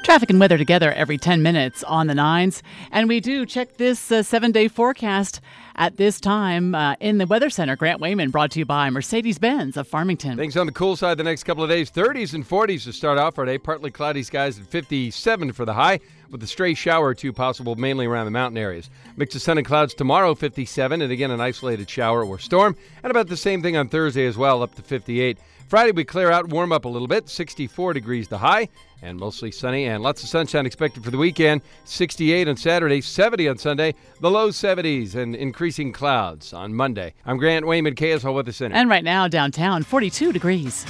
Traffic and weather together every 10 minutes on the 9s. And we do check this 7-day forecast at this time in the Weather Center. Grant Wayman, brought to you by Mercedes-Benz of Farmington. Things on the cool side the next couple of days. 30s and 40s to start off our day. Partly cloudy skies at 57 for the high, with a stray shower or two possible mainly around the mountain areas. Mix of sun and clouds tomorrow, 57, and again an isolated shower or storm. And about the same thing on Thursday as well, up to 58. Friday we clear out, warm up a little bit, 64 degrees the high, and mostly sunny, and lots of sunshine expected for the weekend. 68 on Saturday, 70 on Sunday, the low 70s, and increasing clouds on Monday. I'm Grant Wayman, KSL Weather Center. And right now, downtown, 42 degrees.